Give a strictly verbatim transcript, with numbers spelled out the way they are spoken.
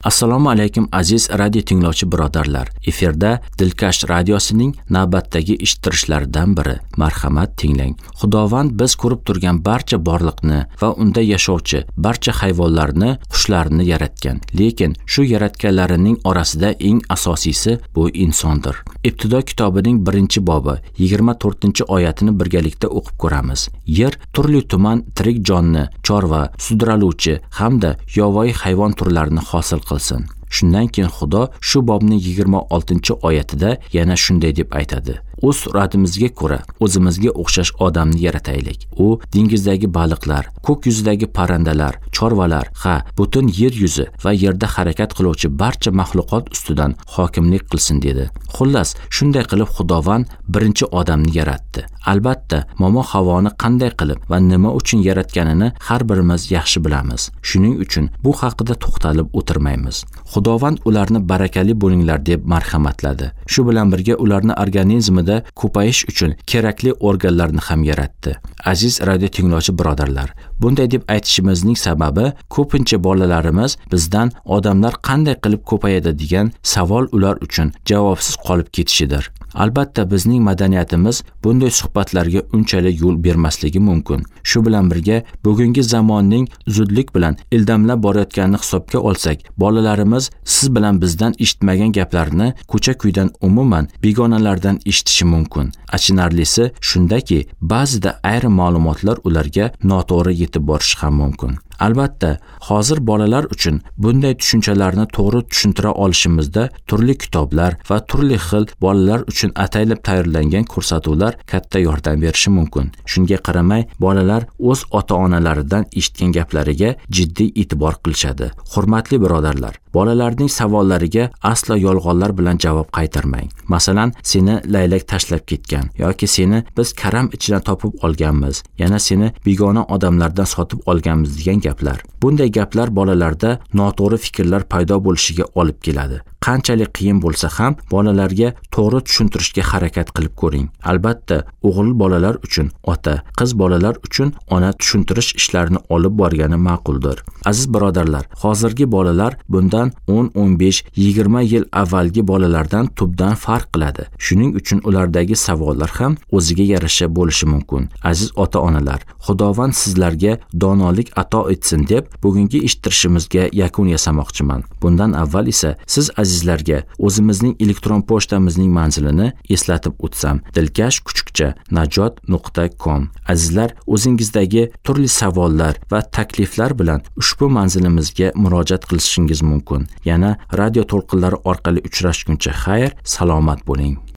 Assalomu alaykum aziz radio tinglovchi birodarlar. Efirda Dilkash radiosining navbatdagi eshittirishlaridan biri. Marhamat tinglang. Xudovand biz ko'rib turgan barcha borliqni va unda yashovchi barcha hayvonlarni, qushlarni yaratgan. Lekin shu yaratganlarining orasida eng asosiysi bu insondir. Ibtido kitobining birinchi bobi yigirma to'rtinchi oyatini birgalikda o'qib ko'ramiz. Yer turli tuman tirik jonni, chorva, sudraluvchi hamda yovvoyi hayvon turlarini hosil qilsin. Shundan keyin Xudo shu bobning yigirma oltinchi oyatida yana shunday deb aytadi: o'z suratimizga ko'ra o'zimizga o'xshash odamni yarataylik. U dengizdagi baliqlar, ko'k yuzidagi parrandalar, chorvalar, ha, butun yer yuzi va yerda harakat qiluvchi barcha mahluqot ustidan hokimlik qilsin dedi. Xullas, shunday qilib Xudovand birinchi odamni yaratdi. Albatta, momo Havoni qanday qilib va nima uchun yaratganini har birimiz yaxshi bilamiz. Shuning uchun bu haqida to'xtalib o'tirmaymiz. Xudovand ularni barakali bo'linglar deb marhamatladi. Shu bilan birga ularni organizmida ko'payish uchun kerakli organlarni ham yaratdi. Aziz radio tinglovchi birodarlar, bunday deb aytishimizning sababi ko'pincha bolalarimiz bizdan odamlar qanday qilib ko'payadi degan savol ular uchun javobsiz qolib ketishidir. Albatta bizning madaniyatimiz bunday suhbatlarga unchalik yo'l bermasligi mumkin. Shu bilan birga bugungi zamonning zudlik bilan ildamlab borayotganini hisobga olsak, bolalarimiz siz bilan bizdan eshitmagan gaplarni ko'cha-kuydan umuman begonalardan eshitishi mumkin. Achinarlisi shundaki, ba'zida ayrim ma'lumotlar ularga noto'g'ri yetib borishi ham mumkin. Albatta, hozir bolalar uchun bunday tushunchalarni to'g'ri tushuntira olishimizda turli kitoblar va turli xil bolalar uchun ataylab tayyorlangan ko'rsatuvlar katta yordam berishi mumkin. Shunga qaramay, bolalar o'z ota-onalaridan eshitgan gaplariga jiddiy e'tibor qilishadi. Hurmatli birodarlar, bolalarning savollariga aslo yolg'onlar bilan javob qaytarmang. Masalan, seni laylak tashlab ketgan yoki seni biz karam ichidan topib olganmiz, yana seni begona odamlardan sotib olganmiz degan gaplar. Bunday gaplar bolalarda noto'g'ri fikrlar paydo bo'lishiga olib keladi. Qanchalik qiyin bo'lsa ham bolalarga to'g'ri tushuntirishga harakat qilib ko'ring. Albatta, o'g'il bolalar uchun ota, qiz bolalar uchun ona tushuntirish ishlarini olib borgani ma'quldir. Aziz birodarlar, hozirgi bolalar bundan o'n o'n besh yigirma yil avvalgi bolalardan tubdan farq qiladi. Shuning uchun ulardagi savollar ham o'ziga yarasha bo'lishi mumkin. Aziz ota-onalar, Xudovand sizlarga donolik ato etsin deb bugungi eshittirishimizga yakun yasamoqchiman. Bundan avval esa siz azizlarga o'zimizning elektron pochtamizning manzilini eslatib o'tsam: dilkash kuchukcha najot nuqta com. Azizlar, o'zingizdagi turli savollar va takliflar bilan ushbu manzilimizga murojaat qilishingiz mumkin. Yana radio to'lqinlari orqali uchrashguncha xayr, salomat bo'ling.